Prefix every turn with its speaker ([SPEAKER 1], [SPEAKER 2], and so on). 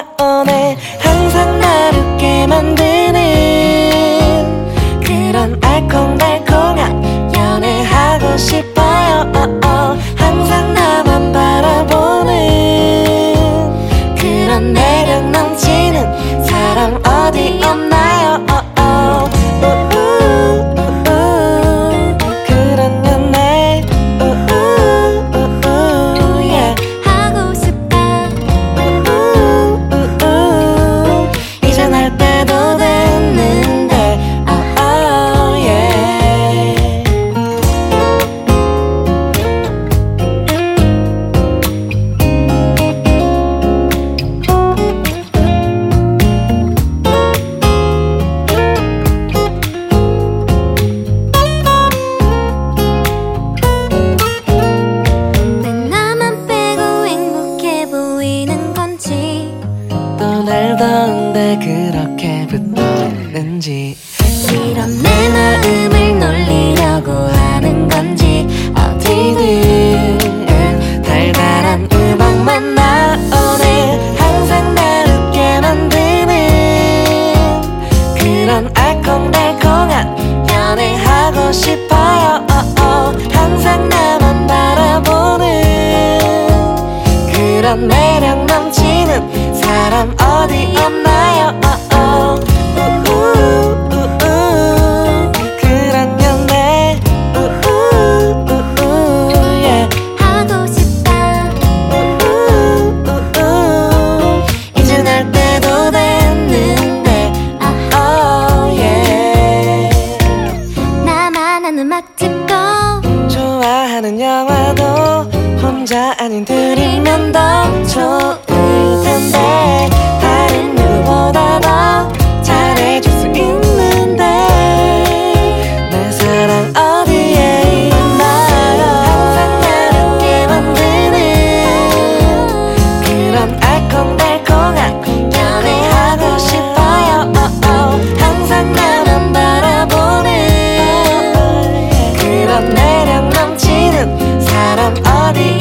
[SPEAKER 1] 나오네. 항상 나를 웃게 만드는 그런 알콩달콩한 연애하고 싶어요. 항상 나만 바라보는 그런 매력 넘치는 사람 어디 없나요? 그런 연애
[SPEAKER 2] 하고 싶다.
[SPEAKER 1] 이제 날 때도 됐는데
[SPEAKER 2] 왜 나만 빼고 행복해 보이는 건지,
[SPEAKER 1] 또 날 더운데 그렇게 붙어있는지,
[SPEAKER 2] 이런 내 마음을 놀리려고 하는 건지.
[SPEAKER 1] 어디든 달달한 음악만 나오네. 항상 날 웃게 만드는 그런 알콩달콩한 연애하고 싶어요. 항상 나만 바라보는 그런 매력 넘치는 사람 어디 없나요? 그런 연애
[SPEAKER 2] 하고 싶다.
[SPEAKER 1] 이제 날 때도 됐는데
[SPEAKER 2] 나만 아는 음악 듣고,
[SPEAKER 1] 좋아하는 영화도 혼자 아닌 둘이면 더 좋을 텐데, 다른 누구보다 더 잘해줄 수 있는데 내 사랑 어디에 있나요? 항상 날 웃게 만드는 그런 알콩달콩한 연애하고 싶어요. 항상 나만 바라보는 그런 매력 넘치는 사람 어디